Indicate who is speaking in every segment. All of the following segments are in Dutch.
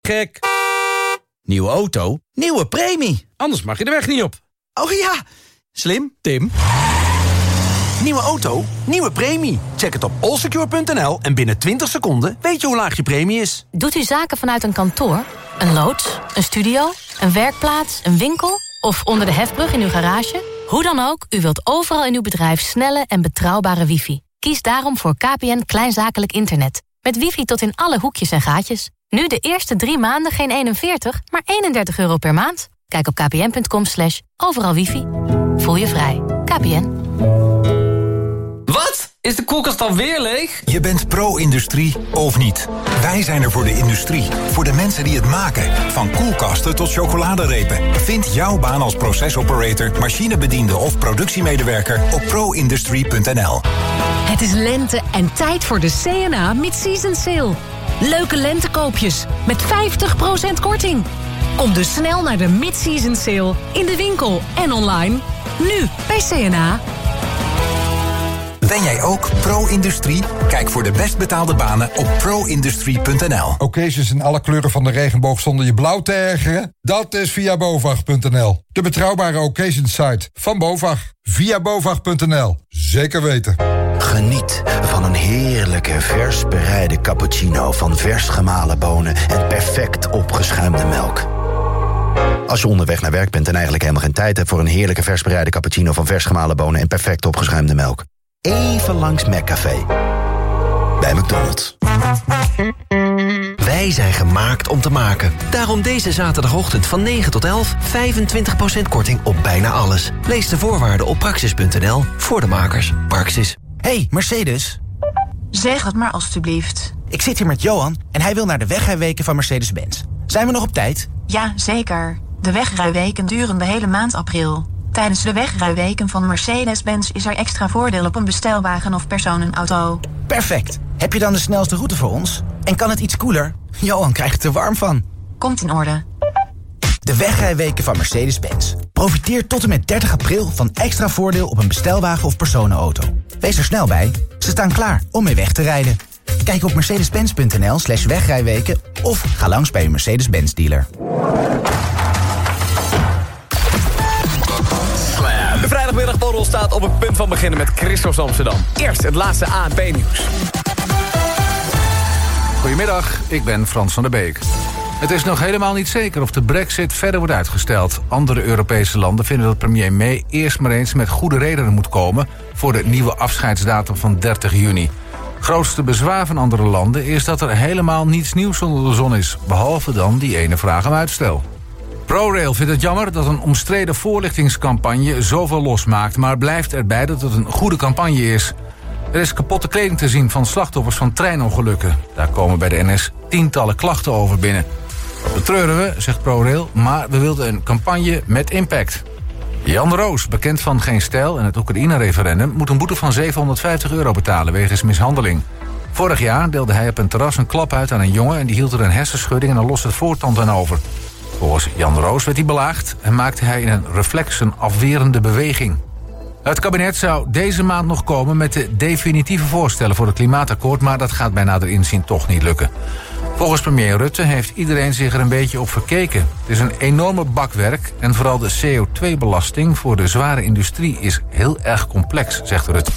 Speaker 1: Gek.
Speaker 2: Nieuwe auto, nieuwe premie.
Speaker 1: Anders mag je de weg niet op.
Speaker 2: Oh ja, slim.
Speaker 1: Tim.
Speaker 2: Nieuwe auto, nieuwe premie. Check het op allsecure.nl en binnen 20 seconden weet je hoe laag je premie is.
Speaker 3: Doet u zaken vanuit een kantoor, een loods, een studio, een werkplaats, een winkel of onder de hefbrug in uw garage? Hoe dan ook, u wilt overal in uw bedrijf snelle en betrouwbare wifi. Kies daarom voor KPN Kleinzakelijk Internet. Met wifi tot in alle hoekjes en gaatjes. Nu de eerste 3 maanden geen 41, maar €31 per maand. Kijk op kpn.com/overal wifi. Voel je vrij. KPN.
Speaker 4: Wat? Is de koelkast alweer leeg?
Speaker 5: Je bent pro-industrie of niet? Wij zijn er voor de industrie. Voor de mensen die het maken. Van koelkasten tot chocoladerepen. Vind jouw baan als procesoperator, machinebediende of productiemedewerker op proindustrie.nl.
Speaker 6: Het is lente en tijd voor de C&A Mid-Season Sale. Leuke lentekoopjes met 50% korting. Kom dus snel naar de Mid-Season Sale in de winkel en online. Nu bij C&A.
Speaker 5: Ben jij ook pro-industrie? Kijk voor de best betaalde banen op proindustrie.nl.
Speaker 7: Occasions in alle kleuren van de regenboog zonder je blauw te ergeren? Dat is via BOVAG.nl. De betrouwbare occasions site van BOVAG. Via BOVAG.nl. Zeker weten.
Speaker 8: Geniet van een heerlijke vers bereide cappuccino van vers gemalen bonen en perfect opgeschuimde melk. Als je onderweg naar werk bent en eigenlijk helemaal geen tijd hebt voor een heerlijke vers bereide cappuccino van vers gemalen bonen en perfect opgeschuimde melk. Even langs McCafé. Bij McDonald's.
Speaker 9: Wij zijn gemaakt om te maken. Daarom deze zaterdagochtend van 9 tot 11... 25% korting op bijna alles. Lees de voorwaarden op praxis.nl voor de makers. Praxis.
Speaker 10: Hey, Mercedes.
Speaker 11: Zeg het maar alstublieft.
Speaker 10: Ik zit hier met Johan en hij wil naar de wegrijweken van Mercedes-Benz. Zijn we nog op tijd?
Speaker 11: Ja, zeker. De wegrijweken duren de hele maand april. Tijdens de wegrijweken van Mercedes-Benz is er extra voordeel op een bestelwagen of personenauto.
Speaker 10: Perfect. Heb je dan de snelste route voor ons? En kan het iets koeler? Johan krijgt er warm van.
Speaker 11: Komt in orde.
Speaker 10: De wegrijweken van Mercedes-Benz. Profiteer tot en met 30 april van extra voordeel op een bestelwagen of personenauto. Wees er snel bij. Ze staan klaar om mee weg te rijden. Kijk op mercedes-benz.nl/wegrijweken of ga langs bij uw Mercedes-Benz dealer.
Speaker 4: De vrijdagmiddagborrel staat op het punt van beginnen met Christos Amsterdam. Eerst het laatste ANP-nieuws.
Speaker 12: Goedemiddag, ik ben Frans van der Beek. Het is nog helemaal niet zeker of de Brexit verder wordt uitgesteld. Andere Europese landen vinden dat premier May eerst maar eens met goede redenen moet komen voor de nieuwe afscheidsdatum van 30 juni. Grootste bezwaar van andere landen is dat er helemaal niets nieuws onder de zon is, behalve dan die ene vraag om uitstel. ProRail vindt het jammer dat een omstreden voorlichtingscampagne zoveel losmaakt, maar blijft erbij dat het een goede campagne is. Er is kapotte kleding te zien van slachtoffers van treinongelukken. Daar komen bij de NS tientallen klachten over binnen. Dat betreuren we, zegt ProRail, maar we wilden een campagne met impact. Jan Roos, bekend van Geen Stijl en het Oekraïne-referendum, moet een boete van €750 betalen wegens mishandeling. Vorig jaar deelde hij op een terras een klap uit aan een jongen en die hield er een hersenschudding en een losse voortand aan over. Volgens Jan Roos werd hij belaagd en maakte hij in een reflex een afwerende beweging. Het kabinet zou deze maand nog komen met de definitieve voorstellen voor het klimaatakkoord, maar dat gaat bij nader inzien toch niet lukken. Volgens premier Rutte heeft iedereen zich er een beetje op verkeken. Het is een enorme bakwerk en vooral de CO2-belasting voor de zware industrie is heel erg complex, zegt Rutte.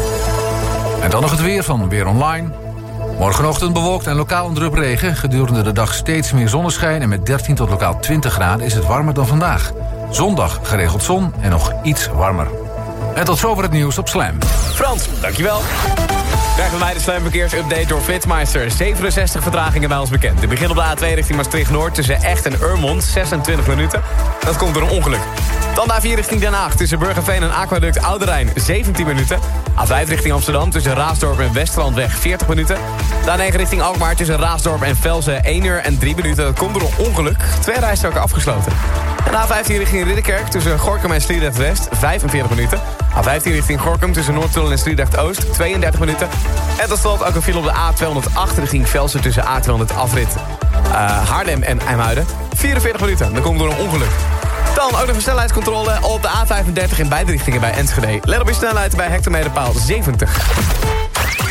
Speaker 12: En dan nog het weer van Weer Online. Morgenochtend bewolkt en lokaal een drup regen. Gedurende de dag steeds meer zonneschijn en met 13 tot lokaal 20 graden is het warmer dan vandaag. Zondag geregeld zon en nog iets warmer. En tot zover het nieuws op Slam.
Speaker 4: Frans, dankjewel. Krijgen wij de Slam verkeersupdate door Flitsmeister. 67 vertragingen bij ons bekend. Het begint op de A2 richting Maastricht-Noord tussen Echt en Urmond, 26 minuten. Dat komt door een ongeluk. Dan de A4 richting Den Haag tussen Burgerveen en Aquaduct Oude Rijn, 17 minuten. A5 richting Amsterdam tussen Raasdorp en Westlandweg, 40 minuten. De A9 richting Alkmaar tussen Raasdorp en Velzen, 1 uur en 3 minuten. Dat komt door een ongeluk. 2 rijstroken afgesloten. En de A15 richting Ridderkerk tussen Gorinchem en Sliedrecht-West, 45 minuten. A15 richting Gorinchem tussen Noordtunnel en Sliedrecht-Oost, 32 minuten. En tot slot ook een file op de A208 richting Velsen tussen A200 afrit Haarlem en IJmuiden, 44 minuten. Dat komt door een ongeluk. Dan ook nog een snelheidscontrole op de A35 in beide richtingen bij Enschede. Let op je snelheid bij hectometerpaal 70.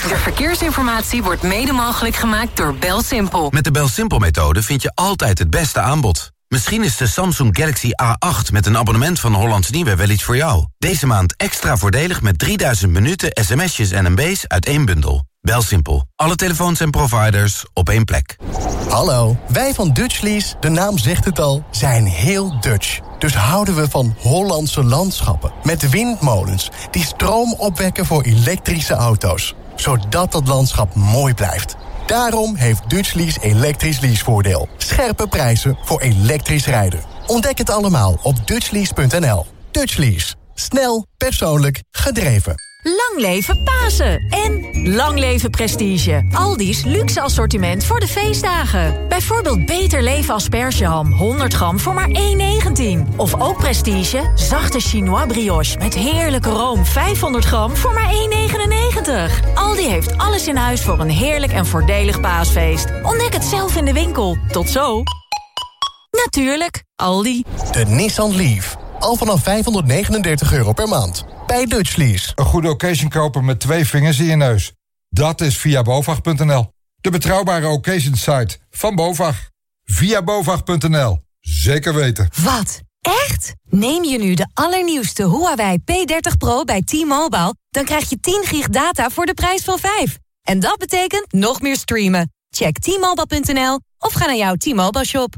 Speaker 6: De verkeersinformatie wordt mede mogelijk gemaakt door BelSimpel.
Speaker 1: Met de BelSimpel-methode vind je altijd het beste aanbod. Misschien is de Samsung Galaxy A8 met een abonnement van Hollands Nieuwe wel iets voor jou. Deze maand extra voordelig met 3000 minuten, sms'jes en MB's uit één bundel. BelSimpel. Alle telefoons en providers op één plek.
Speaker 13: Hallo, wij van Dutchlease, de naam zegt het al, zijn heel Dutch. Dus houden we van Hollandse landschappen. Met windmolens die stroom opwekken voor elektrische auto's. Zodat dat landschap mooi blijft. Daarom heeft Dutchlease elektrisch leasevoordeel. Scherpe prijzen voor elektrisch rijden. Ontdek het allemaal op dutchlease.nl. Dutchlease. Snel, persoonlijk, gedreven.
Speaker 6: Lang leven Pasen en lang leven Prestige. Aldi's luxe assortiment voor de feestdagen. Bijvoorbeeld Beter Leven aspergeham, 100 gram voor maar €1,19. Of ook Prestige, zachte Chinois brioche met heerlijke room, 500 gram voor maar €1,99. Aldi heeft alles in huis voor een heerlijk en voordelig paasfeest. Ontdek het zelf in de winkel. Tot zo. Natuurlijk, Aldi.
Speaker 13: De Nissan Leaf. Al vanaf €539 per maand. Bij Dutchlease.
Speaker 7: Een goede occasion kopen met 2 vingers in je neus. Dat is via BOVAG.nl. De betrouwbare occasion site van BOVAG. Via BOVAG.nl. Zeker weten.
Speaker 6: Wat? Echt? Neem je nu de allernieuwste Huawei P30 Pro bij T-Mobile... dan krijg je 10 gig data voor de prijs van 5. En dat betekent nog meer streamen. Check T-Mobile.nl of ga naar jouw T-Mobile shop.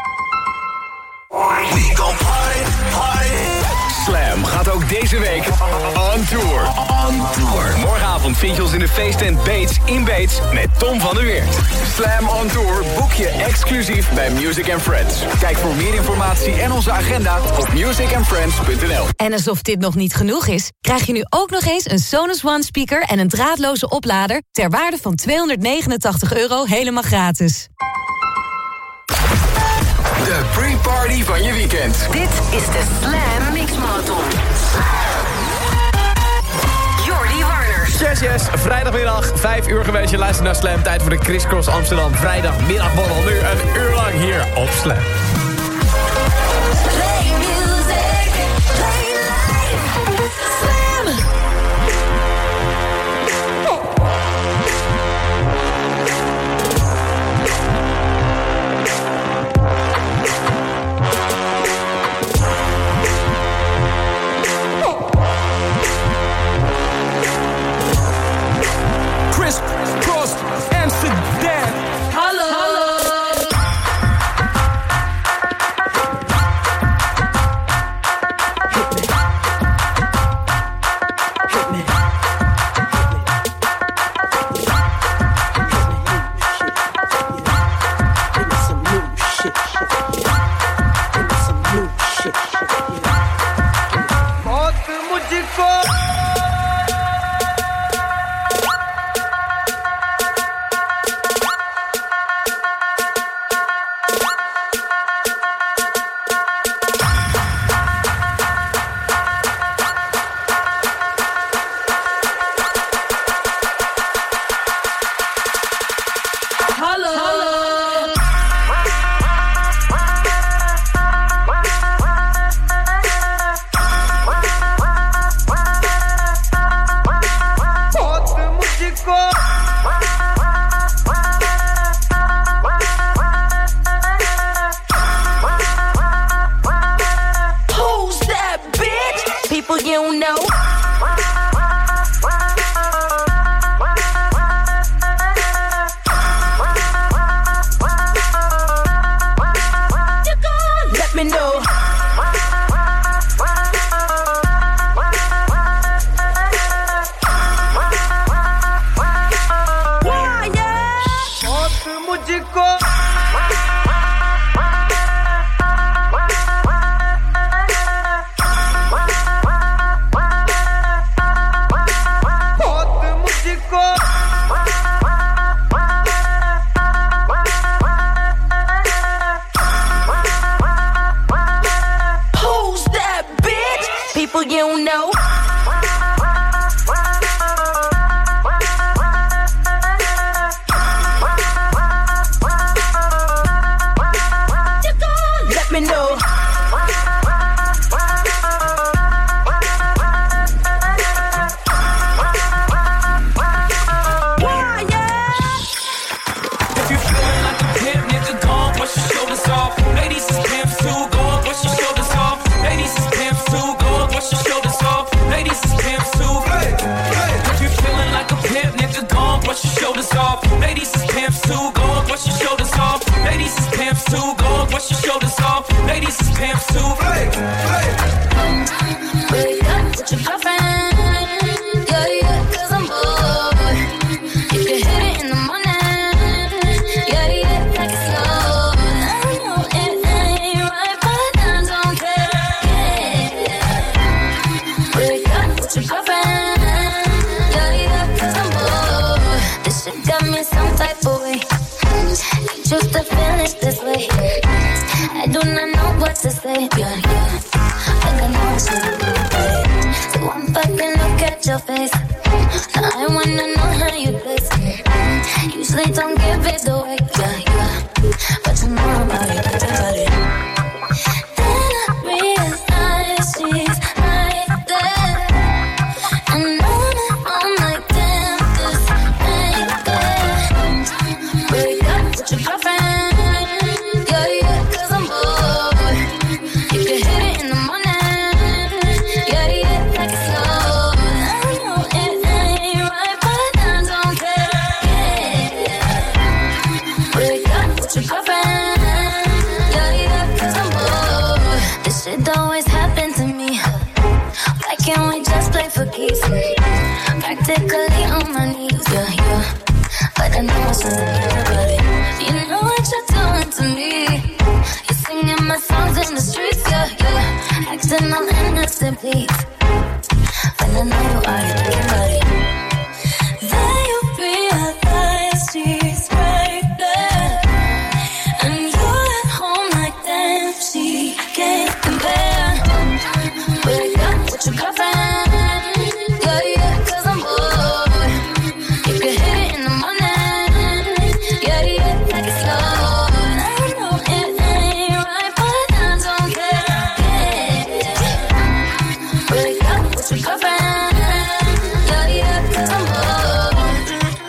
Speaker 14: Slam gaat ook deze week on tour. Morgenavond vind je ons in de feesttent Bates in Bates met Tom van der Weert. Slam on Tour boek je exclusief bij Music & Friends. Kijk voor meer informatie en onze agenda op musicandfriends.nl.
Speaker 6: En alsof dit nog niet genoeg is, krijg je nu ook nog eens een Sonos One speaker en een draadloze oplader ter waarde van €289 helemaal gratis.
Speaker 14: De pre-party van je weekend.
Speaker 6: Dit is de Slam Mix Marathon. Jordi Warners.
Speaker 4: Yes. Vrijdagmiddag, 5 uur geweest. Je luistert naar Slam. Tijd voor de Crisscross Amsterdam vrijdagmiddagborrel. Nu een uur lang hier op Slam.
Speaker 15: Play music, play life, Slam.
Speaker 16: Crisscross Amsterdam. Hallo. ladies is pimp soup. Play.
Speaker 15: Break up with your girlfriend. Yeah, yeah, 'cause I'm bored. You can hit it in the morning. Yeah, yeah, like it's slow. I know it ain't right, but I don't care. Break up with your girlfriend. Yeah, yeah, 'cause I'm bored. This shit got me some type of way. Just to finish this way. I do not know what to say. Yeah, yeah. Like I know it's not right. So I'm fucking look at your face. Now I wanna know how you taste. Usually don't give it away. Yeah, yeah. But you know about it. Then I realize she's right there. And I'm like, damn, this ain't fair. Break up with your girlfriend. Yeah, yeah, 'cause I'm bored. You can hit it in the morning. Yeah, yeah, like it's slow. I know it ain't right, but I don't care. Break up with your girlfriend. Yeah, yeah, 'cause I'm bored. This shit always happen to me. Why can't we just play for keeps? Practically on my knees. Yeah, yeah. But I know it's not about it. You know what you're doing to me. You're singing my songs in the streets, yeah, yeah. Acting all innocent, please. But I know you are thinking about it. Then you realize she's right there. And you're at home like damn, she can't compare. Break up with your girlfriend. Yeah, yeah, 'cause I'm bored. You can hit it in the morning. Yeah, yeah, like it's slow. I know it ain't right, but I don't care. Break up with your girlfriend. Yeah, yeah, 'cause I'm bored.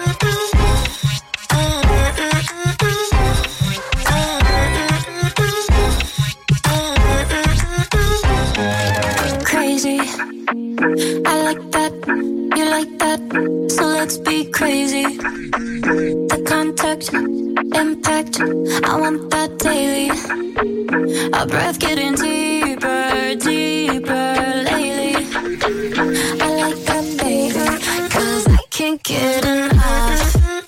Speaker 15: Crazy. I like that, you like that, so let's be crazy. The contact, impact, I want that daily. Our breath getting deeper, deeper lately. I like that, baby, 'cause I can't get enough.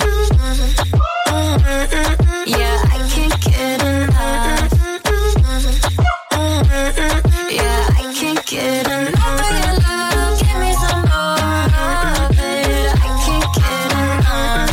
Speaker 15: Yeah, I can't get enough. Yeah, I can't get enough of your love. Give me some more of it. I can't get enough.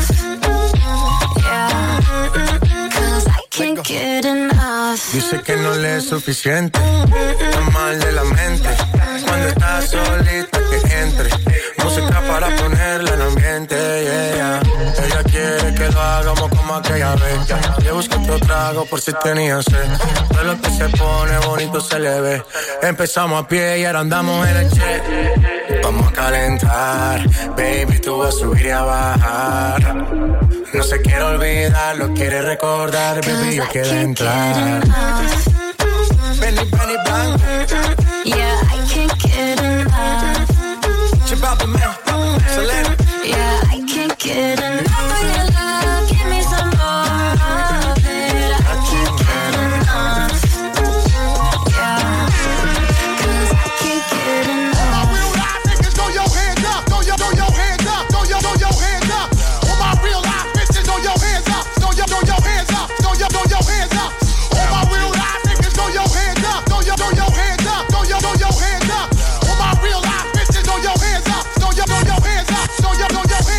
Speaker 15: Yeah, 'cause I can't get enough.
Speaker 17: Dice que no le es suficiente, está mal de la mente. Cuando estás solita que entre, música para ponerla en ambiente, yeah. Ella quiere que lo hagamos como aquella vez. Le busco otro trago por si tenía sed. Todo lo que se pone bonito se le ve. Empezamos a pie y ahora andamos en el jet. Vamos a calentar, baby, tú vas a subir y a bajar. No se quiere olvidar, lo quiere recordar, baby, yo quiero entrar. Benny Blanco.
Speaker 15: Yeah, I can't get enough.
Speaker 17: Chibaba man, Selena.
Speaker 15: Yeah, I can't get enough of your love. Give me some more of it. I can't get enough. Yeah, 'cause I can't get enough.
Speaker 18: All my real life niggas, throw your hands up, throw your hands up, throw your hands up. All my real life bitches, throw your hands up, throw your hands up, throw your hands up. All my real life niggas, throw your hands up, throw your hands up, throw your hands up. All my real life bitches, throw your hands up, throw your hands up, throw your hands up.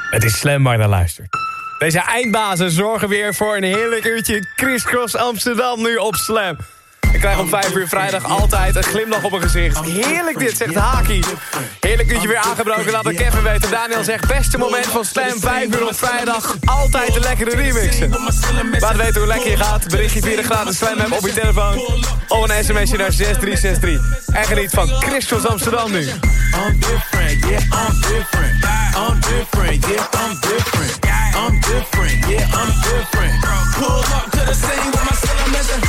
Speaker 4: Het is Slam waar je naar luistert. Deze eindbazen zorgen weer voor een heerlijk uurtje Crisscross Amsterdam nu op Slam. Ik krijg om 5 uur vrijdag altijd een glimlach op mijn gezicht. Heerlijk dit, zegt Haki. Heerlijk uurtje weer aangebroken, laat ik Kevin weten. Daniel zegt, beste moment van Slam, 5 uur op vrijdag. Altijd een lekkere remixen. Laat weten hoe lekker je gaat. Berichtje via de gratis Slam app op je telefoon. Of een sms'je naar 6363. En geniet van Crisscross Amsterdam nu.
Speaker 19: I'm different, yeah, I'm different. I'm different, yeah, I'm different. I'm different, yeah, I'm different. Pull up to the scene with my cellar missing.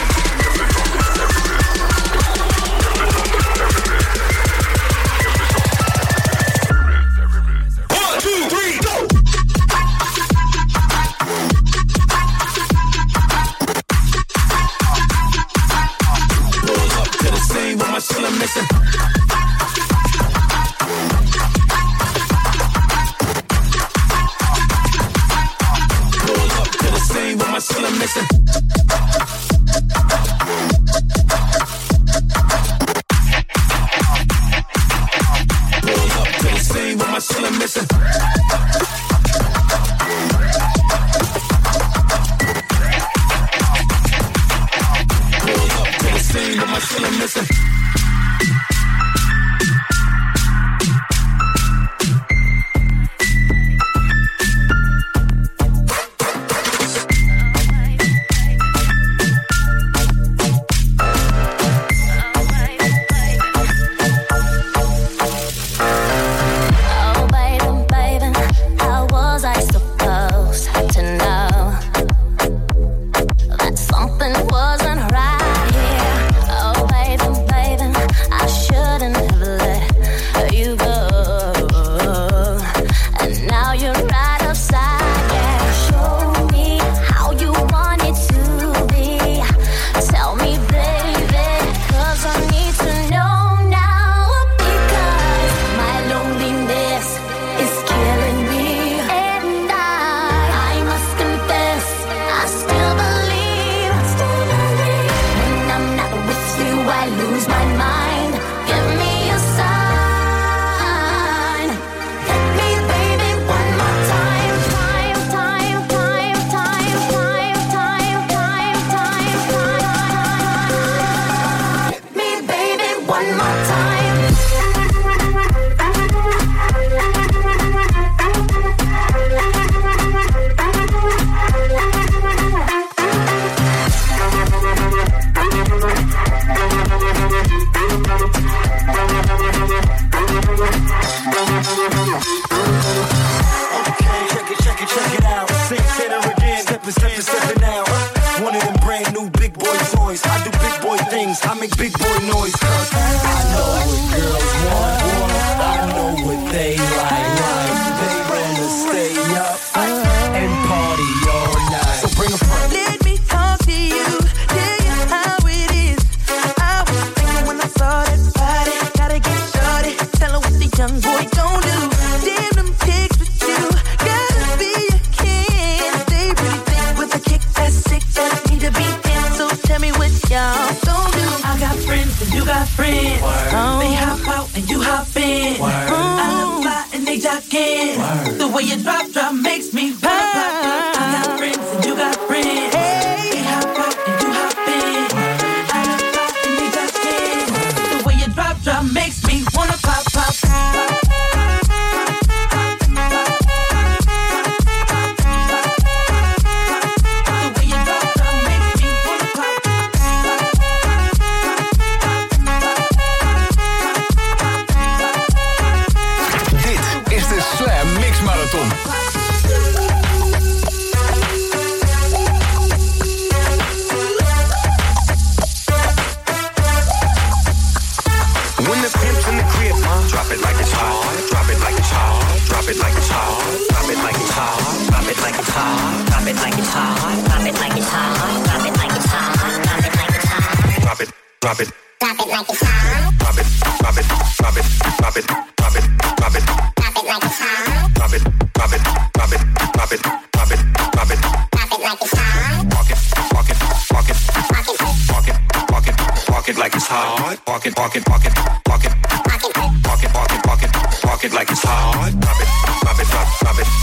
Speaker 15: Drop it like it's hot. Drop it, drop it, drop it, drop it, drop it, drop it. Drop it like it's hot. Drop it, drop it, drop it, drop it, drop it, drop it. Drop it like it's hot. Walk it, walk it, walk it, walk it, walk it, walk it, walk it like it's hot. Walk it, walk it, walk it, walk it, walk it, walk it, walk it, walk it, walk it like it's hot. Drop it, drop it, drop it.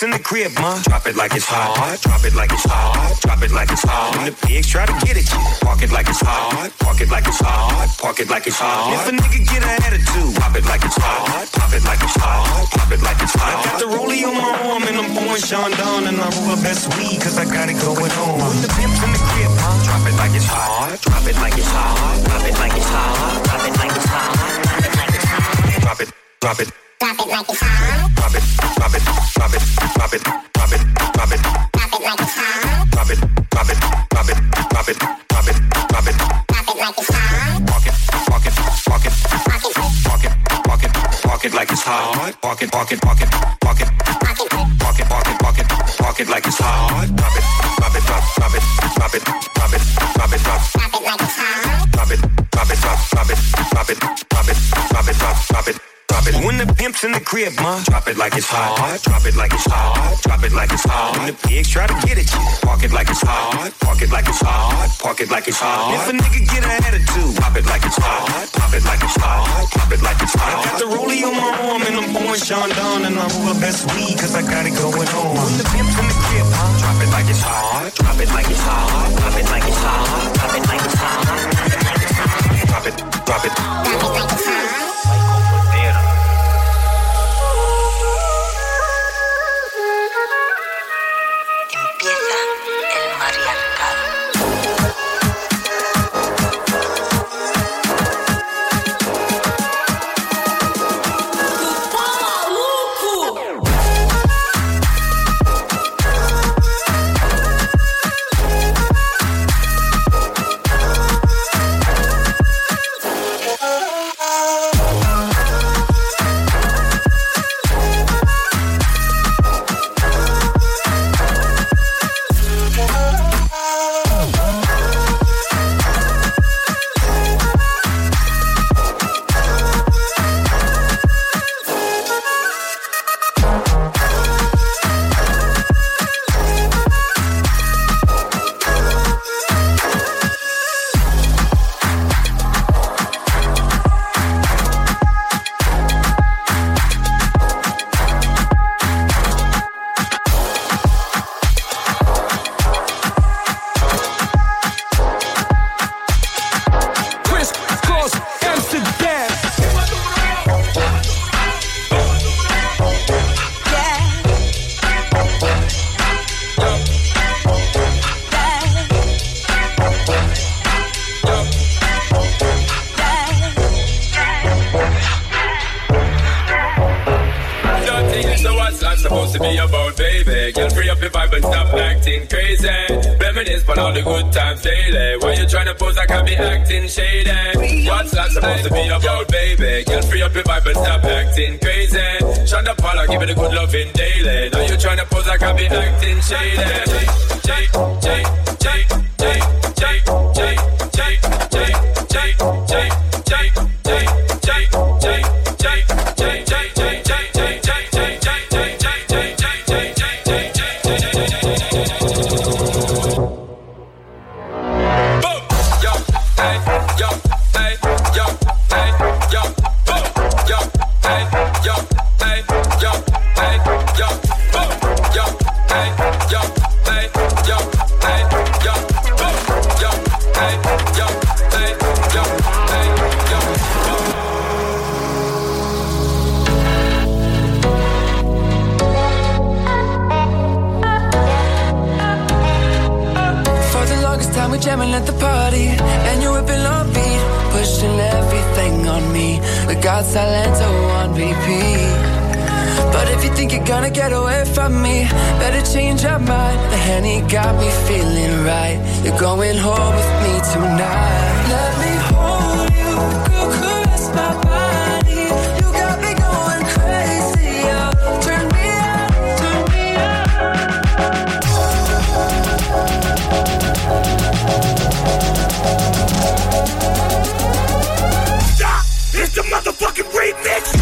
Speaker 20: in the crib, ma, drop it like it's hot. Drop it like it's hot. Drop it like it's hot. When the pigs try to get at you, park it like it's hot. Park it like it's hot. Park it like it's hot. If a nigga get an attitude, pop it like it's hot. Pop it like it's hot. Pop it like it's hot. I got the rollie on my arm and I'm pouring Sean Don and I roll the best weed cause I got it going on. When the pimp's in the crib, ma, drop it like it's hot. Drop it like it's hot. Drop it like it's hot. Drop it like it's hot. Drop it, drop it. Drop it like it's hot. Drop it, drop it, drop it, drop it, drop it, drop it. Drop it like it's hot. Drop it, drop it, drop it, drop it, drop it, drop it. Drop it like it's hot. Walk it, walk it, walk it, walk it, walk it, walk it, walk it like it's hot. Walk it, walk it, walk it, walk it, walk it, walk it, walk it, walk it, walk it like it's hot. Drop it, drop it, drop it, drop it, drop it, drop it, drop it like it's hot. Drop it, drop it, drop it, drop it, drop it, drop it, drop it. Drop it. When the pimp's in the crib, ma, drop it like it's hot. Drop it like it's hot. Drop it like it's hot. When the pigs try to get at you, park it like it's hot. Park it like it's hot. Park it like it's hot. If a nigga get an attitude, pop it like it's hot. Pop it like it's hot. Pop it like it's hot. I got the rollie on my arm and I'm pouring Sean Don and I roll the best weed cause I got it going on. When the pimp's in the crib, ma, drop it like it's hot. Drop it like it's hot. Drop it like it's hot. Drop it like it's hot. Drop it, drop it. Drop it like it's hot.
Speaker 21: Supposed to be about, baby. Girl, free up your vibe and stop acting crazy. Reminisce on all the good times daily. Why you tryna pose like I be acting shady? What's that supposed to be about, baby? Girl, free up your vibe and stop acting crazy. Shonda Paula, give it a good loving daily. Now you tryna pose like I be acting shady.
Speaker 22: Jamming at the party, and you're whipping on beat, pushing everything on me. We got Silento on repeat. But if you think you're gonna get away from me, better change your mind. The Henny got me feeling right. You're going home with me tonight. Let me hold you, go caress my body. You got me going crazy, oh. Turn me on, turn me on.
Speaker 18: Stop! It's the motherfucking remix!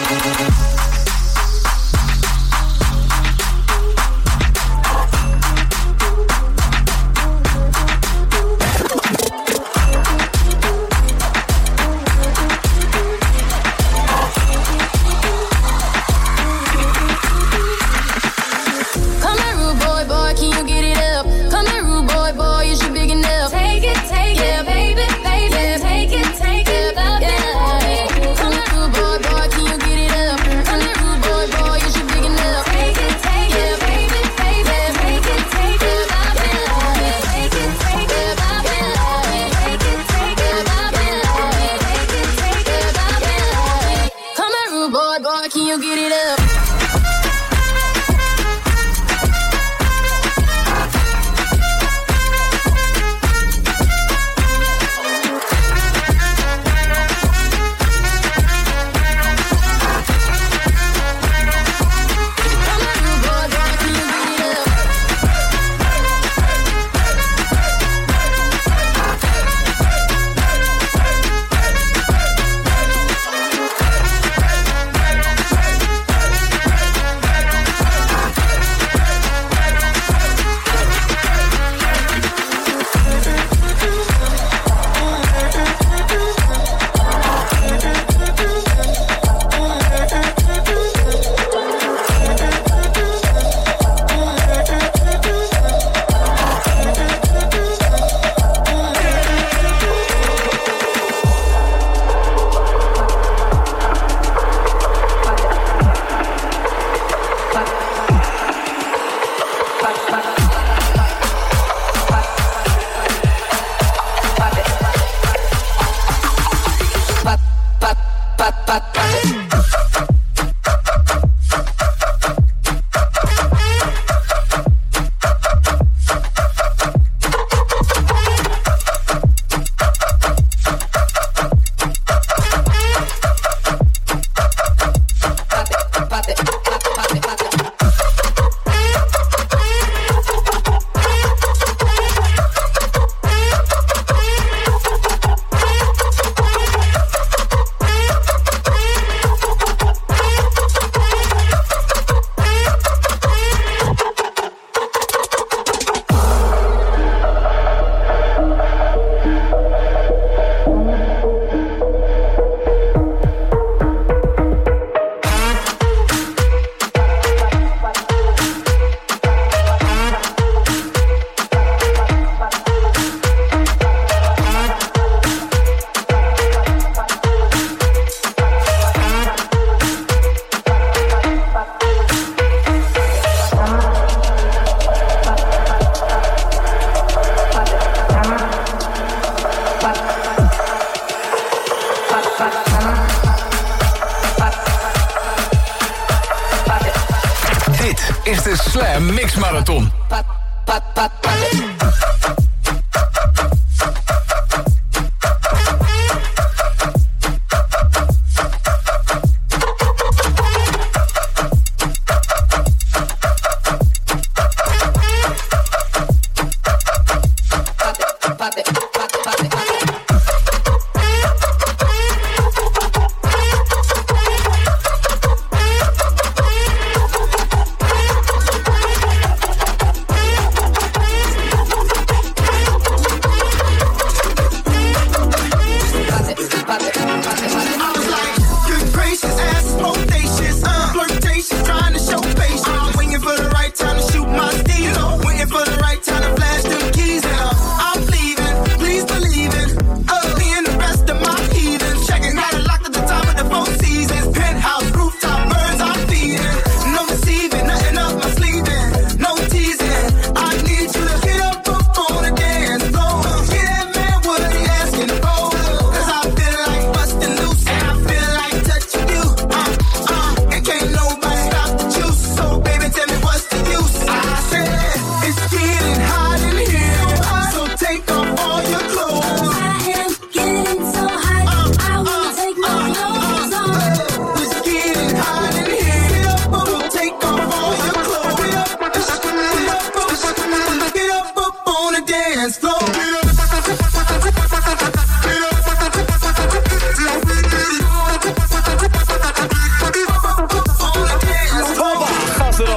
Speaker 14: is de Slam Mix Marathon.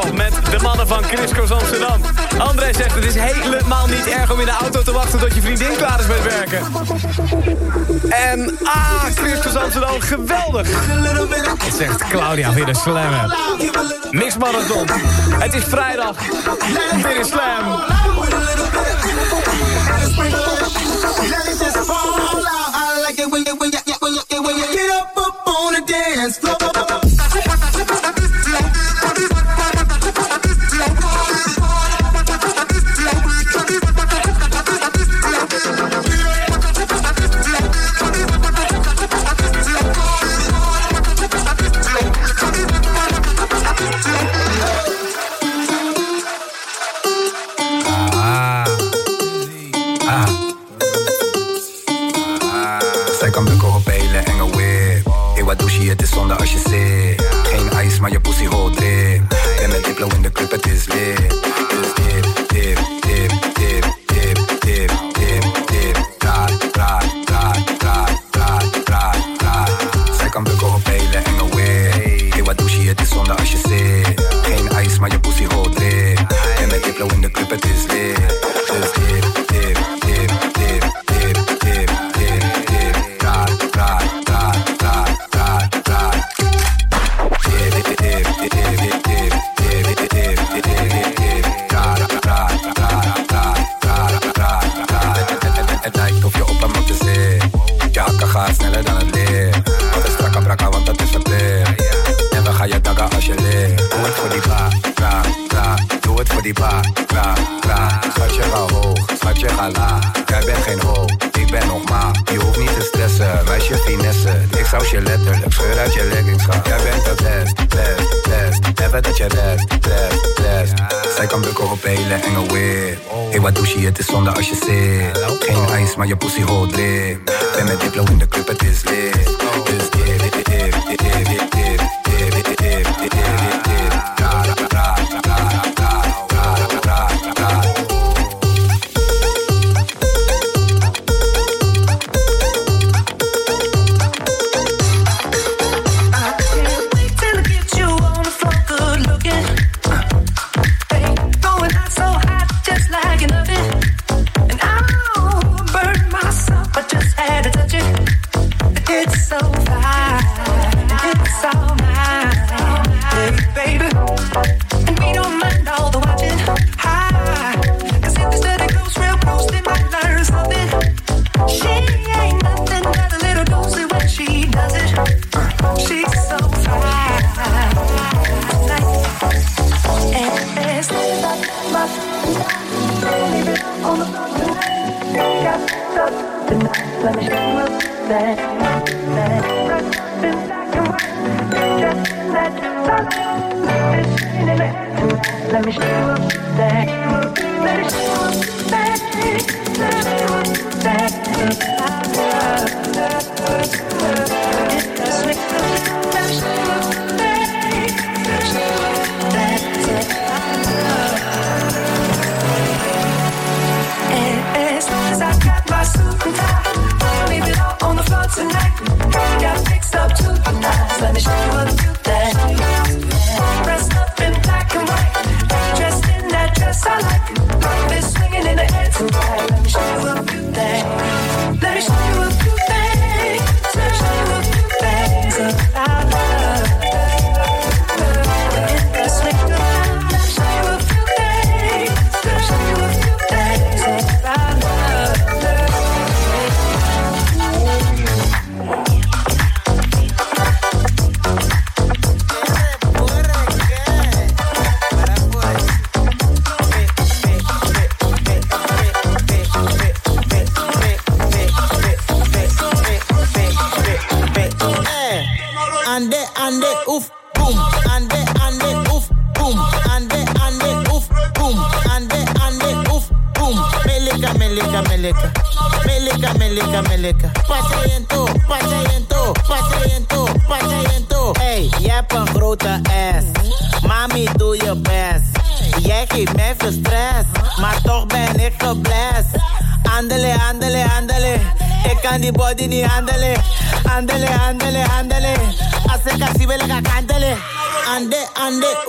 Speaker 4: met de mannen van Chris Cross Amsterdam. André zegt het is helemaal niet erg om in de auto te wachten tot je vriendin klaar is met werken. En Chris Cross Amsterdam, geweldig. Dat zegt Claudia weer de slammer. Mix Marathon. Het is vrijdag. Dit is Slam.
Speaker 2: When you get up on the dance floor.
Speaker 3: Zij kan bukken op hele enge whip. Hey, wat doe je? Het is zonde als je zit. Geen ijs, maar je pussy hol drip. Ben met Diplo in de club, het is lit. Dus dip, dip, dip, dip, dip, dip, dip, dip. Draai, draai, draai, draai, draai, draai, draai. Zij kan bukken op hele enge whip. Hey, wat doe je? Het is zonde als je zit. Geen ijs, maar je pussy hol drip. Ben met Diplo in de club, het is lit. Dus dip, dip, dip, dip, dip, dip, dip, dip. Draai, draai, draai, draai, draai, draai. Dip, dip, dip, dip, dip, dip, dip, dip, dip, dip, dip. Draai, draai, draai, draai, draai, draai, draai. Het lijkt of je op hem moeten zitten. Je hakken gaat sneller dan het licht. Wat een strakke brakka, want dat is verplicht. En we gaan je daggen als je ligt. Doe het voor die ba, bra, bra. Doe het voor die ba, bra, bra. Schatje ga hoog, schatje ga laag. Jij bent geen ho, ik ben nog ma. Je hoeft niet te stressen, meisje finesse. Ik zou je letterlijk scheur uit je leggings gaan. Jij bent het best, best, best. Even dat je rest, rest, rest. Zij kan bukken op hele enge whip. Hey, wat doe je? Het is zonde als je zit. Geen ijs, maar je pussy hol drip. Ben met Diplo in de club, het is lit. Dus dip, dip, dip, dip, dip, dip, dip, dip, dip, dip, dip, dip. Draai, draai, draai, draai, draai, draai, draai.
Speaker 23: Hey, jij hebt een grote ass. Mami, doe je best. Jij geeft mij veel stress, maar toch ben ik geblest. Andele, andele, andele. Ik kan die body niet handelen. Andele, andele, andele. Als ik kan zien wil ik kantelen. Ande, ande, oef.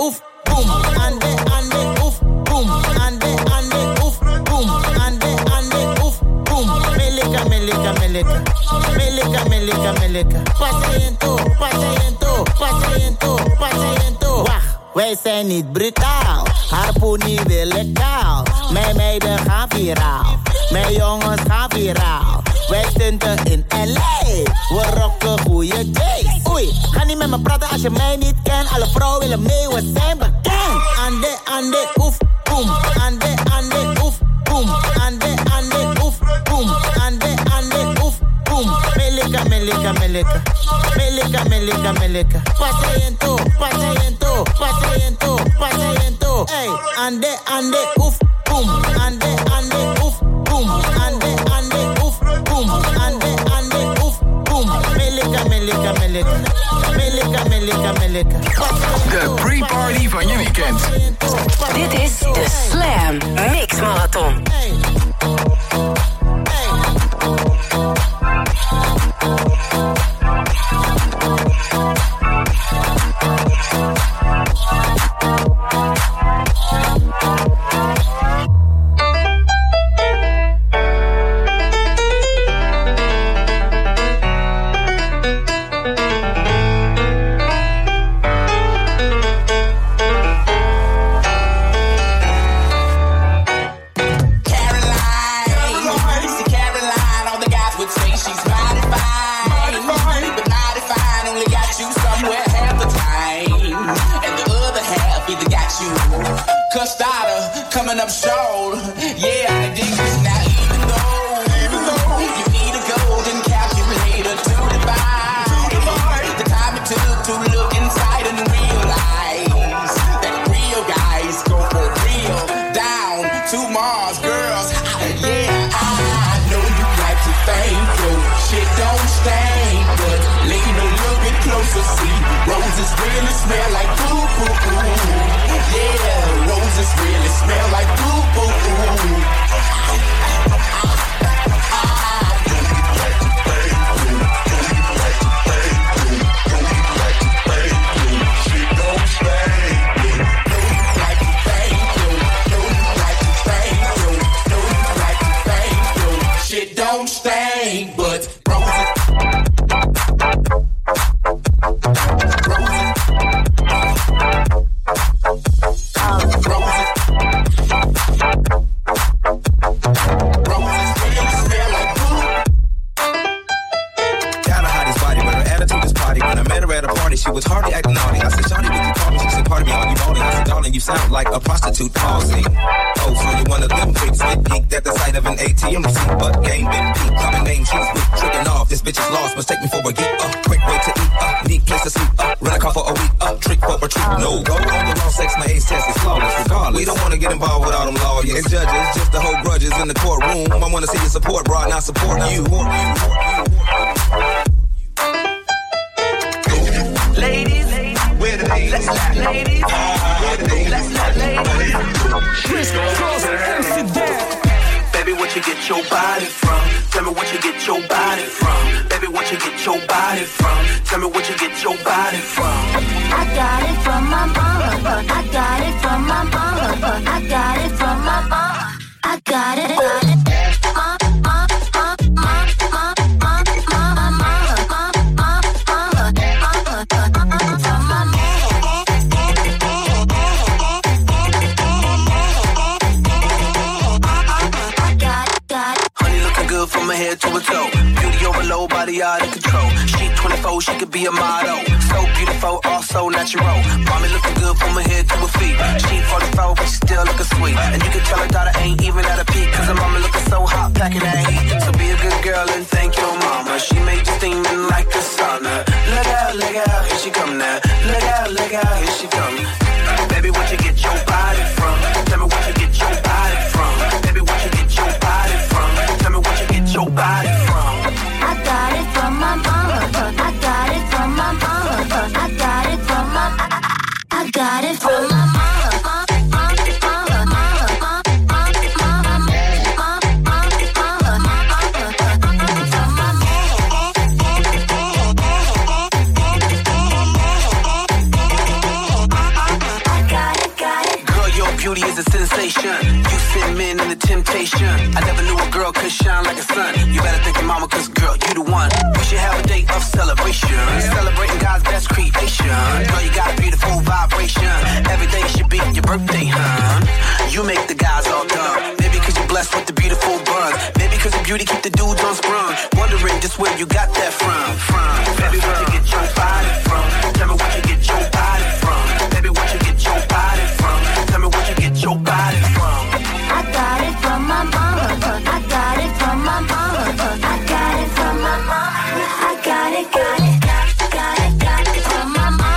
Speaker 23: boom. Ande, ande, oef, boom. Ande, ande, oef, boom. Ande, ande, oef, boom. Melika, melika, melika. Melika, melika, melika. Pasiënto, pasiënto, pasiënto, pasiënto. Wacht, wij zijn niet brutaal. Harpoenie willen kaal. Mijn meiden gaan viraal. Mijn jongens gaan viraal. Wij stunten in L.A. We rocken goeie days. Oei, ga niet met me praten als je mij niet kent. Alle vrouwen willen mee, we zijn bekend. Ande, ande, oef, boom. Ande, ande, oef, boom. Ande, ande, oef, boom. Ande, ande, oef, boom. Melika, melika, melika. Melika, melika, melika. Pasiënto, pasiënto, pasiënto, pasiënto. Ey, ande, ande, oef, boom. Ande, ande, oef, boom. Ande, ande, oef, boom. Ande, ande, oef, boom. Melika, melika, melika. Melika, melika, melika.
Speaker 14: De pre-party van je weekend.
Speaker 6: Dit is de Slam Mix Marathon.
Speaker 19: Coming up short, yeah, I dig this now. Even though you need a golden calculator to divide the time it took to look inside and realize that real guys go for real. Down to Mars, girls, yeah, I know you like to think your shit don't stink, but lean a little bit closer, see, roses really smell like boo boo boo. Yeah, roses really smell like boo boo boo. Shit don't stink, but roses.
Speaker 5: She was hardly acting naughty. I said, Shawty, would you call me? She said, pardon me, are you balling? I said, darling, you sound like a prostitute pausing. Oh, so you one of them freaks get geeked at the sight of an ATM receipt, but game been peaked. Common name, she's weak, tricking off. This bitch is lost, mistake me for a geek. Quick way to eat, neat place to sleep. Rent a car for a week, trick for a treat. No, go on the wrong sex, my ace test is flawless. Regardless, we don't want to get involved with all them lawyers and judges, just to hold grudges in the courtroom. I want to see your support, bro, not support you.
Speaker 19: Ladies, where the ladies? Let's let ladies. Where the ladies? Let's let ladies.
Speaker 16: Crisscross Amsterdam.
Speaker 19: Baby, what you get your body from? Tell me what you get your body from. Baby, what you get your body from? Tell me what you get your body from.
Speaker 15: I got it from my mama. I got it from my mama. I got it from my mama. I got it.
Speaker 19: From her head to her toe, beauty overload, body out of control. She 24, she could be a model. So beautiful, also natural. Mommy looking good from her head to her feet. She 44, but she still looking sweet. And you can tell her daughter ain't even at a peak, cause her mama looking so hot, packing that heat. So be a good girl and thank your mama. She made you steaming like a sauna. Look out, here she come now. Look out, here she come. Baby, what you get your body from? Tell me what you get your body from. Baby, what you get your body from? Tell me what you get your body from.
Speaker 15: I got it from my mama. I got it from my mama. I got it from my. I got it from my mama.
Speaker 8: beauty is a sensation. You send men in the temptation. I never knew a girl could shine like a sun. You better thank your mama, cause girl, you the one. We should have a day of celebration. Celebrating God's best creation. Girl, you got a beautiful vibration. Every day should be your birthday, huh? You make the guys all dumb. Maybe cause you're blessed with the beautiful buzz. Maybe cause your beauty keep the dudes on sprung. Wondering just where you got that from. Baby, where you get your body from? Tell me where you get your body from. Baby, where you get your body from? Tell me where you get your body from.
Speaker 15: I got it from my mama. I got it from my mama. I got it from my mama. I got it from my mama.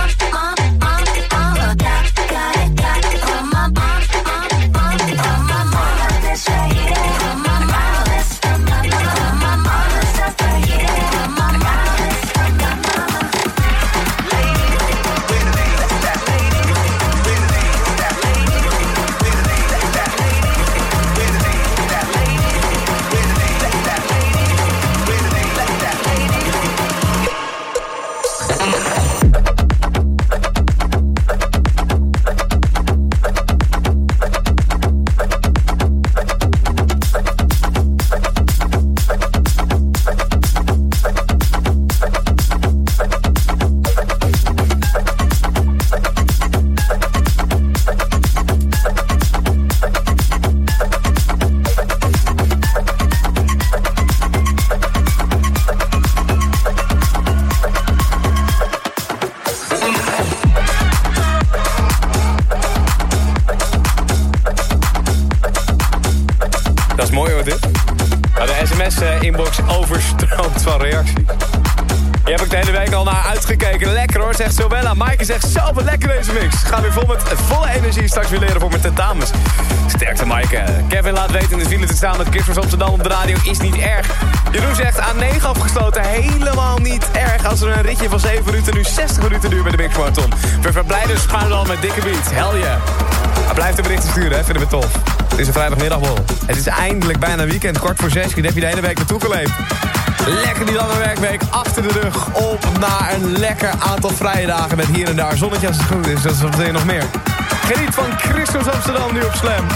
Speaker 4: Inbox overstroomt van reacties. Hier heb ik de hele week al naar uitgekeken. Lekker hoor, zegt Silvella. Maaike zegt zo wat lekker deze mix. Ga weer vol met volle energie straks weer leren voor mijn tentamens. Sterkte Maaike. Kevin laat weten in de file te staan met Kirsers Amsterdam op de radio is niet erg. Jeroen zegt A9 afgesloten. Helemaal niet erg als er een ritje van 7 minuten nu 60 minuten duurt bij de Mix Marathon. We verblijden schuin al met dikke beat. Hell yeah. Hij blijft de berichten sturen, hè? Vinden we tof. Het is een vrijdagmiddagborrel. Het is eindelijk bijna weekend, kort voor 6. Heb je de hele week naartoe geleefd. Lekker die lange werkweek achter de rug. Op naar een lekker aantal vrije dagen met hier en daar zonnetje als het goed is. Dat is wat wil je nog meer. Geniet van Christus Amsterdam nu op Slam.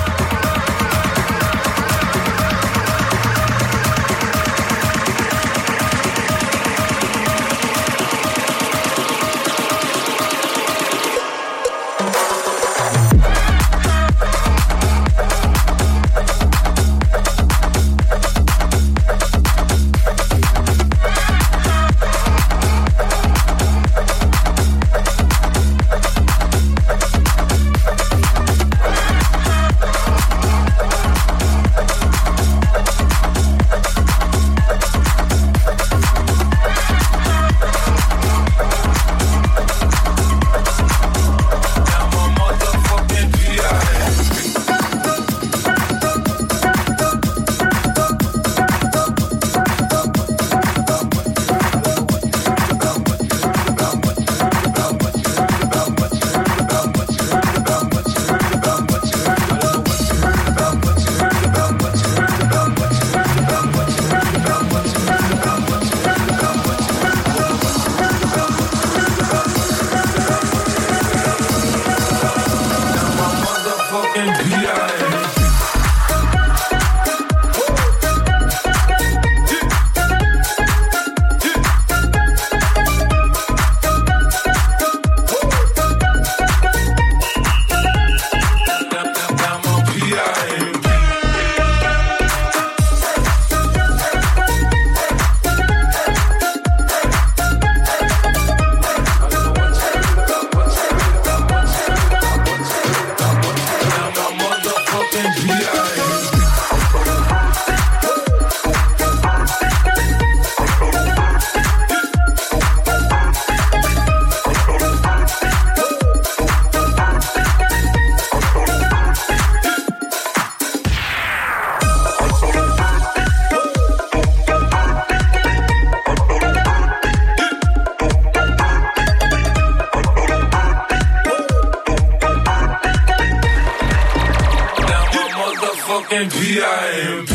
Speaker 16: fucking VIP.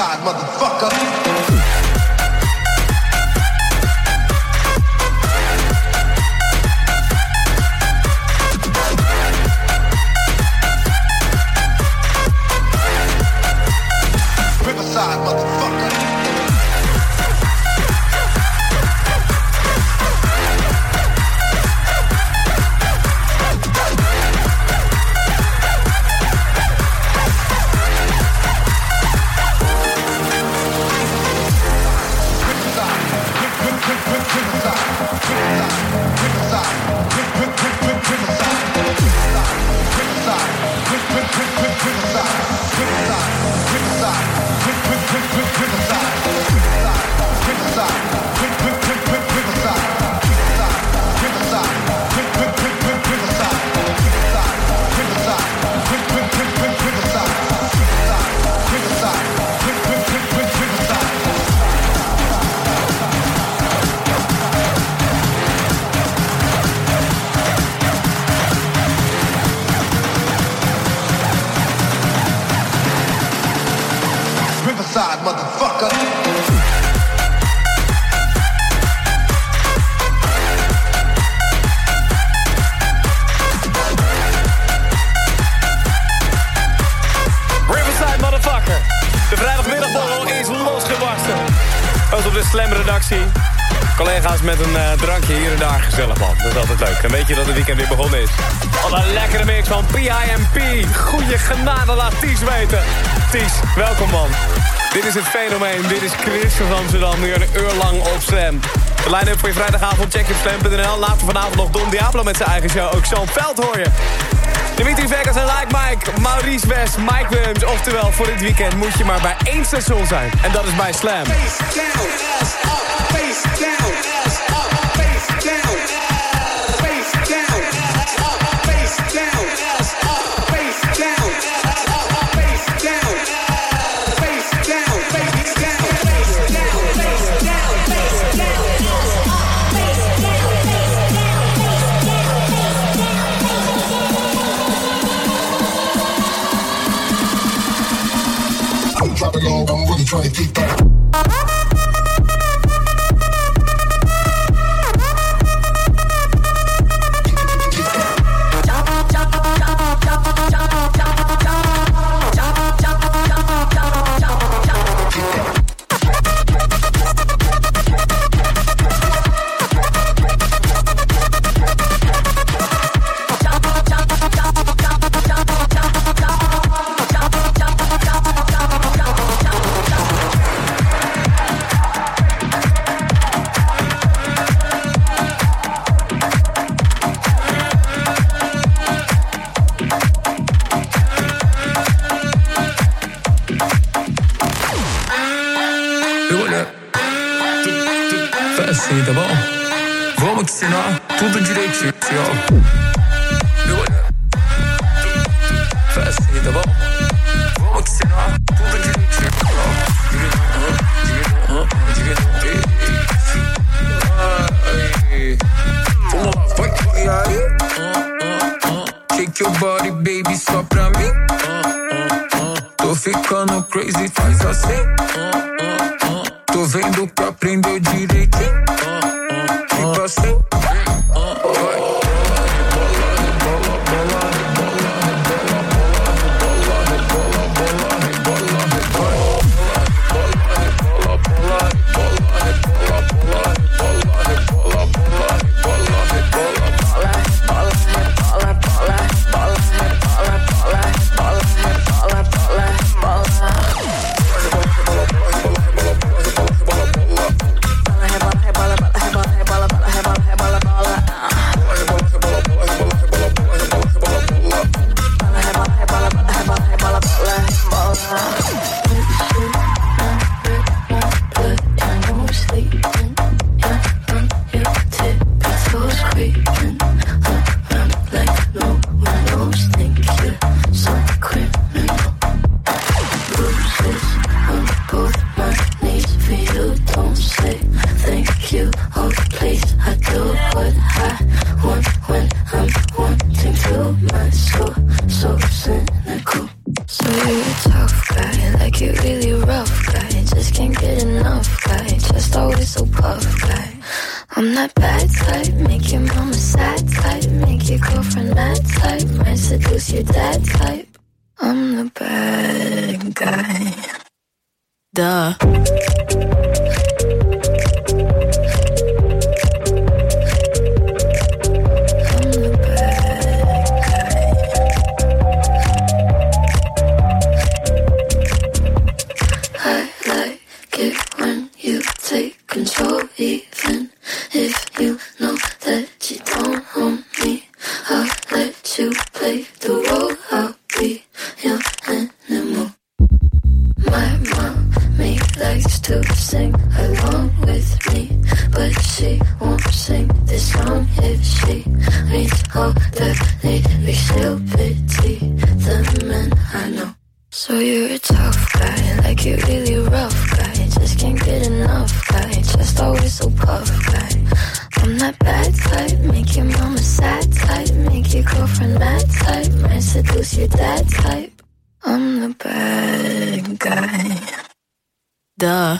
Speaker 2: Riverside, motherfucker. Riverside, motherfucker. Riverside, motherfucker.
Speaker 4: Riverside, motherfucker. De vrijdagmiddagborrel is losgebarsten. Ook op de Slam-redactie. Collega's met een drankje hier en daar, gezellig man. Dat is altijd leuk. En weet je dat het weekend weer begonnen is? Wat een lekkere mix van PIMP. Goeie genade, laat Ties weten. Ties, welkom man. Dit is het fenomeen. Dit is Chris van Amsterdam. Nu een uur lang op Slam. De line-up voor je vrijdagavond, check je op slam.nl. Later vanavond nog Don Diablo met zijn eigen show. Ook Sean Veld hoor je. Dimitri Vegas en Like Mike, Maurice West, Mike Williams. Oftewel, voor dit weekend moet je maar bij één station zijn. En dat is bij Slam.
Speaker 2: Drop it low, I'm really trying to keep that.
Speaker 9: Tudo direitinho, ó. Faz assim, tá bom? Vamos ensinar tudo direitinho, vamos lá, vai. E aí? Shake your body, baby, só pra mim. Tô ficando crazy, faz assim. Tô vendo que aprendeu direitinho. Fica assim.
Speaker 10: So cynical. So you're a tough guy, like
Speaker 15: like it really rough guy. Just can't get enough guy. Just always so puff guy. I'm that bad type, make your mama sad type, make your girlfriend mad type, might seduce your dad type. I'm the bad guy. Duh. Control, even if you know that you don't own me. I'll let you play the role. I'll be your animal. My mommy likes to sing along with me, but she won't sing this song if she reads all the lyrics. She'll pity the men I know. So you're a tough guy, like you're really rough guy. Just can't get enough guy, just always so puff guy. I'm that bad type, make your mama sad type, make your girlfriend mad type, might seduce your dad type. I'm the bad guy. Duh.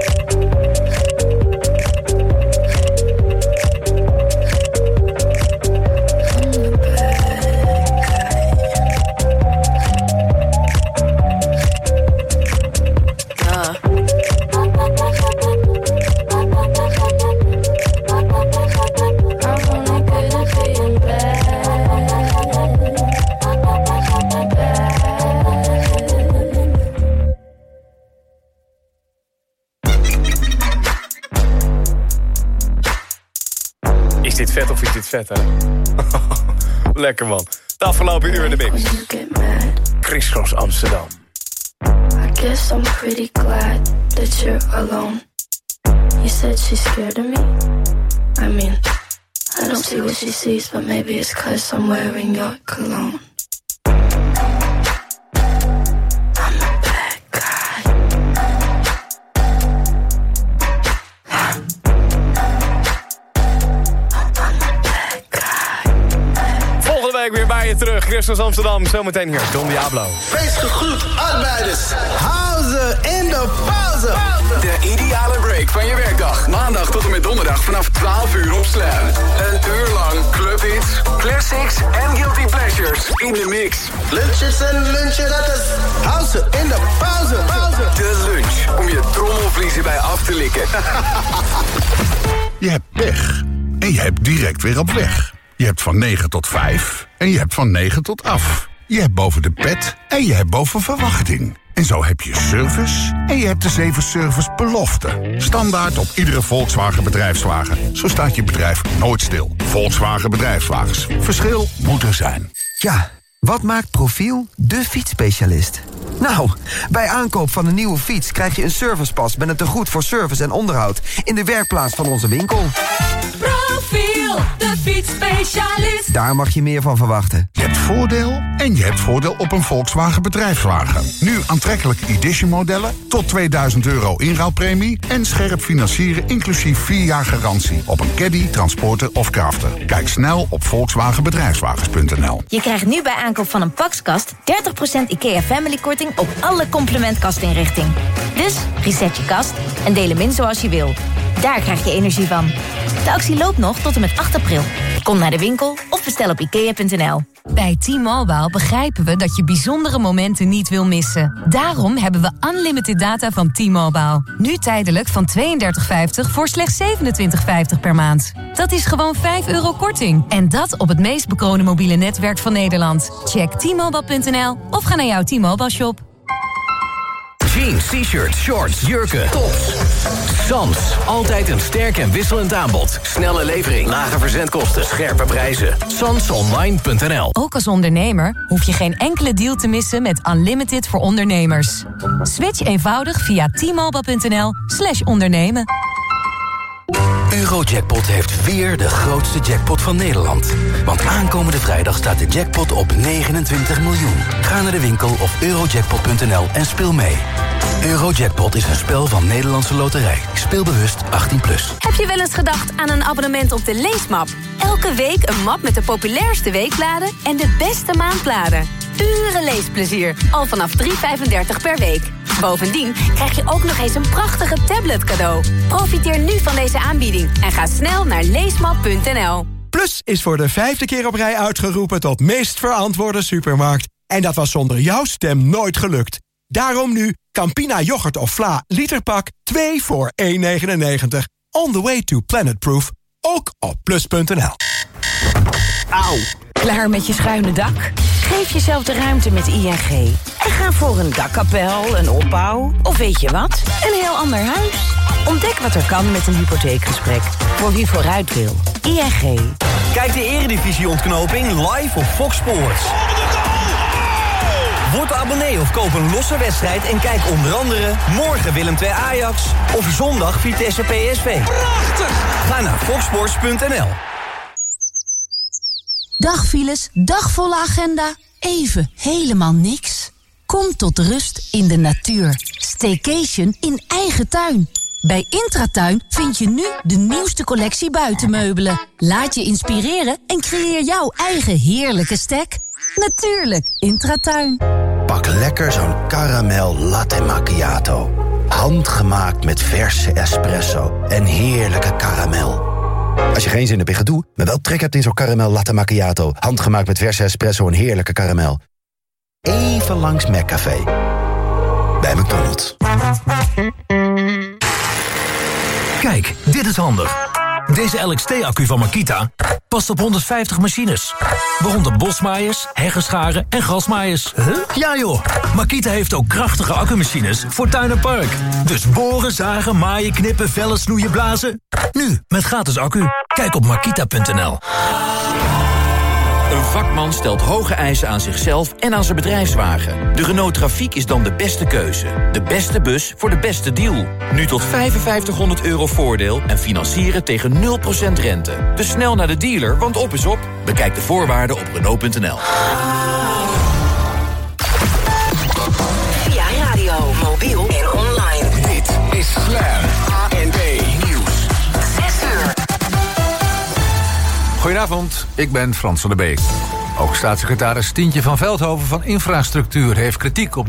Speaker 4: Is dit vet of is dit vet, hè? Lekker, man. De afgelopen uur in de mix. Crisscross Amsterdam.
Speaker 15: I guess I'm pretty glad that you're alone. You said she's scared of me. I mean, I don't see what she sees, but maybe it's 'cause I'm wearing your cologne.
Speaker 4: Weer bij je terug, Crisscross Amsterdam. Zometeen hier, Don Diablo.
Speaker 10: Wees gegroet, arbeiders. Pauze in de pauze.
Speaker 14: De ideale break van je werkdag. Maandag tot en met donderdag vanaf 12 uur op Slam. Een uur lang clubhits, classics en guilty pleasures in de mix.
Speaker 10: Lunches en lunchen, dat is pauze in de pauze.
Speaker 14: De lunch, om je trommelvliezen bij af te likken.
Speaker 11: Je hebt pech en je hebt direct weer op weg. Je hebt van 9 tot 5 en je hebt van 9 tot af. Je hebt boven de pet en je hebt boven verwachting. En zo heb je service en je hebt de 7 service beloften. Standaard op iedere Volkswagen bedrijfswagen. Zo staat je bedrijf nooit stil. Volkswagen Bedrijfswagens. Verschil moet er zijn.
Speaker 12: Ja, wat maakt Profiel de fietsspecialist? Nou, bij aankoop van een nieuwe fiets krijg je een servicepas met een tegoed voor service en onderhoud in de werkplaats van onze winkel.
Speaker 24: Profiel, de fietsspecialist.
Speaker 12: Daar mag je meer van verwachten.
Speaker 11: Je hebt voordeel en je hebt voordeel op een Volkswagen bedrijfswagen. Nu aantrekkelijk edition modellen, tot €2000 inruilpremie en scherp financieren inclusief 4 jaar garantie op een Caddy, Transporter of Crafter. Kijk snel op volkswagenbedrijfswagens.nl.
Speaker 25: Je krijgt nu bij aankoop van een Paxkast 30% IKEA Family korting op alle complementkastinrichting. Dus reset je kast en deel hem in zoals je wil. Daar krijg je energie van. De actie loopt nog tot en met 8 april. Kom naar de winkel of bestel op ikea.nl.
Speaker 6: Bij T-Mobile begrijpen we dat je bijzondere momenten niet wil missen. Daarom hebben we unlimited data van T-Mobile. Nu tijdelijk van $32,50 voor slechts $27,50 per maand. Dat is gewoon €5 korting. En dat op het meest bekroonde mobiele netwerk van Nederland. Check T-Mobile.nl of ga naar jouw T-Mobile shop.
Speaker 14: Jeans, t-shirts, shorts, jurken, tops. Sams, altijd een sterk en wisselend aanbod. Snelle levering, lage verzendkosten, scherpe prijzen. Sansonline.nl.
Speaker 6: Ook als ondernemer hoef je geen enkele deal te missen met Unlimited voor ondernemers. Switch eenvoudig via t-mobile.nl/ondernemen.
Speaker 1: Eurojackpot heeft weer de grootste jackpot van Nederland. Want aankomende vrijdag staat de jackpot op 29 miljoen. Ga naar de winkel of eurojackpot.nl en speel mee. Eurojackpot is een spel van Nederlandse Loterij. Speel bewust 18+.
Speaker 26: Heb je wel eens gedacht aan een abonnement op de Leesmap? Elke week een map met de populairste weekbladen en de beste maandbladen. uren leesplezier. Al vanaf €3,35 per week. Bovendien krijg je ook nog eens een prachtige tablet cadeau. Profiteer nu van deze aanbieding en ga snel naar leesmap.nl.
Speaker 7: Plus is voor de 5e keer op rij uitgeroepen tot meest verantwoorde supermarkt. En dat was zonder jouw stem nooit gelukt. Daarom nu Campina yoghurt of vla literpak 2 voor €1,99. On the way to Planetproof. Ook op plus.nl.
Speaker 13: Auw. Klaar met je schuine dak? Geef jezelf de ruimte met ING. En ga voor een dakkapel, een opbouw of weet je wat? Een heel ander huis. Ontdek wat er kan met een hypotheekgesprek. Voor wie vooruit wil. ING.
Speaker 17: Kijk de Eredivisie-ontknoping live op Fox Sports. Word abonnee of koop een losse wedstrijd en kijk onder andere morgen Willem II Ajax of zondag Vitesse PSV. Prachtig! Ga naar foxsports.nl.
Speaker 20: Dag files, dagvolle agenda, even helemaal niks. Kom tot rust in de natuur. Staycation in eigen tuin. Bij Intratuin vind je nu de nieuwste collectie buitenmeubelen. Laat je inspireren en creëer jouw eigen heerlijke stek. Natuurlijk, Intratuin.
Speaker 21: Pak lekker zo'n caramel latte macchiato. Handgemaakt met verse espresso en heerlijke karamel. Als je geen zin hebt in gedoe, maar wel trek hebt in zo'n caramel latte macchiato. Handgemaakt met verse espresso en heerlijke karamel. Even langs McCafé. Bij McDonald's.
Speaker 22: Kijk, dit is handig. Deze LXT-accu van Makita past op 150 machines. Waaronder bosmaaiers, heggenscharen en grasmaaiers. Ja joh, Makita heeft ook krachtige accumachines voor tuin en park. Dus boren, zagen, maaien, knippen, vellen, snoeien, blazen. Nu, met gratis accu. Kijk op makita.nl.
Speaker 27: Een vakman stelt hoge eisen aan zichzelf en aan zijn bedrijfswagen. De Renault Trafiek is dan de beste keuze. De beste bus voor de beste deal. Nu tot €5500 voordeel en financieren tegen 0% rente. Dus snel naar de dealer, want op is op. Bekijk de voorwaarden op Renault.nl.
Speaker 13: Via radio, mobiel en online.
Speaker 14: Dit is Slam ANB Nieuws.
Speaker 13: 6 uur.
Speaker 28: Goedenavond, ik ben Frans van der Beek. Ook staatssecretaris Tientje van Veldhoven van Infrastructuur heeft kritiek op